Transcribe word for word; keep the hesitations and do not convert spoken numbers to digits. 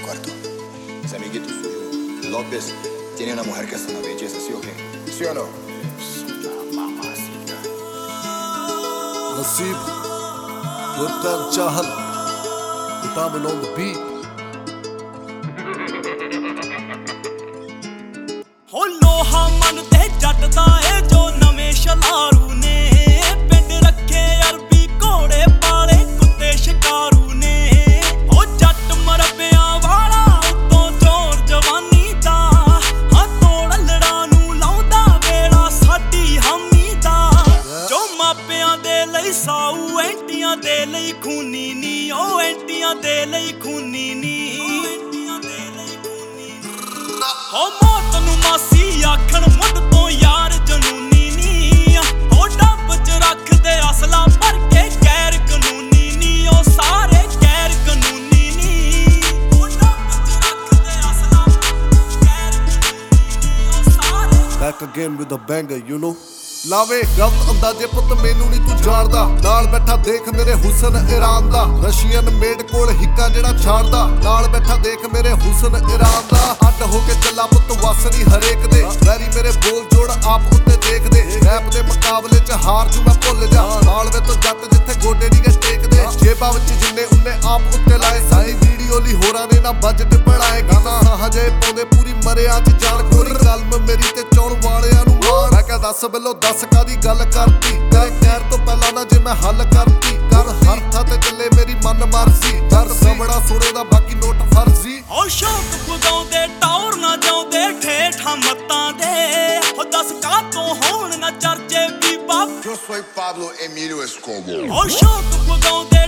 muerto. Ese amiguito suyo, López, tiene una mujer que es una belleza, ¿sí o qué? ¿Sí o no? Es una mamacita. Nasib, Gurkan Chahal, Vitamin on the beat. ਹੋ ਲੋਹਾ ਮਨ ਤੇ ਜੱਟ ਦਾ ਏ ਜੋ ਨਵੇਂ ਸ਼ਲਾਰੂ ਨੇ ਪਿੰਡ ਰੱਖੇ ਅਰਬੀ ਘੋੜੇ ਪਾਲੇ ਕੁੱਤੇ ਸ਼ਿਕਾਰੂ ਨੇ ਹੋ ਜੱਟ ਮਰਬਿਆਂ ਵਾਲਾ ਉਤੋਂ ਚੋਰ ਜਵਾਨੀ ਦਾ ਹਾਂ ਤੋੜ ਲੜਾ ਨੂੰ ਲਾਉਂਦਾ ਵੇਲਾ ਸਾਡੀ ਹਾਮੀ ਦਾ ਜੋ ਮਾਪਿਆਂ ਦੇ ਲਈ ਸਾਊ ਐਂਟੀਆਂ ਦੇ ਲਈ ਖੂਨੀ ਨੀ ਉਹ ਐਂਟੀਆਂ ਦੇ ਲਈ ਖੂਨੀ ਨੀ ਹੋ ਮੌਤ ਨੂੰ ਮਾਸੀ ਆਖਣ ਮੁੱਢ ਤੋਂ ਯਾਰ ਜਨੂਨੀ ਨੀ ਹੋ ਡੱਬ ਚ ਰੱਖਦੇ ਅਸਲਾ ਭਰ ਕੇ ਗੈਰ ਕਾਨੂੰਨੀ ਨੀ ਉਹ ਸਾਰੇ ਗੈਰ ਕਾਨੂੰਨੀ ਨੀ ਹੋ ਡੱਬ ਚ ਰੱਖਦੇ ਅਸਲਾ ਗੈਰ ਕਾਨੂੰਨੀ ਨੀ ਉਹ ਸਾਰੇ Back again with a banger, you know. ਲਾਵੇ ਗਲਤ ਅੰਦਾਜ਼ੇ ਪੁੱਤ ਮੈਨੂੰ ਨਹੀਂ ਤੂੰ ਜਾਣਦਾ ਨਾਲ ਬੈਠਾ ਦੇਖ ਮੇਰੇ ਹੁਸਨ ਈਰਾਨ ਦਾ ਰਸ਼ੀਅਨ ਮੇਡ ਕੋਲ ਹਿੱਕਾ ਜਿਹੜਾ ਛਾੜਦਾ ਨਾਲ ਬੈਠਾ ਦੇਖ ਮੇਰੇ ਹੁਸਨ ਈਰਾਨ ਦਾ ਅੱਡ ਹੋ ਕੇ ਚੱਲਾ ਪੁੱਤ ਵਸ ਨਹੀਂ ਹਰੇਕ ਦੇ ਵੈਰੀ ਮੇਰੇ ਬੋਲ ਜੋੜ ਆਪ ਉੱਤੇ ਦੇਖਦੇ ਰੈਪ ਦੇ ਮੁਕਾਬਲੇ ਚ ਹਾਰ ਜੂ ਮੈਂ ਭੁੱਲ ਜਾ ਨਾਲ ਵੇ ਤੋਂ ਜੱਟ ਜਿੱਥੇ ਗੋਡੇ ਨਹੀਂ ਗੇ ਟੇਕਦੇ ਜੇਬਾਂ ਵਿੱਚ ਜਿੰਨੇ ਉਹਨੇ ਆਪ ਉੱਤੇ ਲਾਏ ਸਾਰੀ ਵੀਡੀਓ ਲਈ ਹੋਰਾਂ ਨੇ ਨਾ ਬਜਟ ਬਣਾਏ ਗਾਣਾ ਹਜੇ ਪਾਉਂਦੇ ਪੂਰੀ ਮਰਿਆਂ ਚ ਜਾਣ ਕੋਈ ਕਲਮ ਮੇਰੀ ਤੇ ਚੌਣ ਵਾਲਿਆਂ ਨੂੰ ਮਾਰ ਮੈਂ ਕਿਹਾ ਦੱਸ ਬਿੱਲੋ ਦੱਸ ਕਾਦੀ ਗੱਲ ਕਰਤੀ ਤੇਰੇ ਕਹਿਰ ਤੋਂ ਪਹਿਲਾਂ ਨਾ ਜੇ ਮੈਂ ਹੱਲ ਕਰਤੀ ਕਰ ਹਰ ਥਾਂ ਤੇ ਚੱਲੇ ਮੇਰੀ ਮਨ ਮਰਜ਼ੀ ਕਰ ਸਮੜਾ ਸੁਣੇ ਦਾ ਬਾਕੀ ਨੋਟ ਫਰਜ਼ੀ ਹੋ ਸ਼ੌਕ ਪੁਗਾਉਂਦੇ ਟੌਰ ਨਾ ਜਾਉਂਦੇ ਠੇਠਾਂ ਮੱਤਾਂ ਦੇ ਹੋ ਦੱਸ ਕਾ ਤੋਂ ਹੋਣ ਨਾ ਚਰਚੇ ਵੀ ਬਾਪ Yo soy Pablo Emilio Escobar. ਹੋ ਸ਼ੌਕ ਪੁਗਾਉਂਦੇ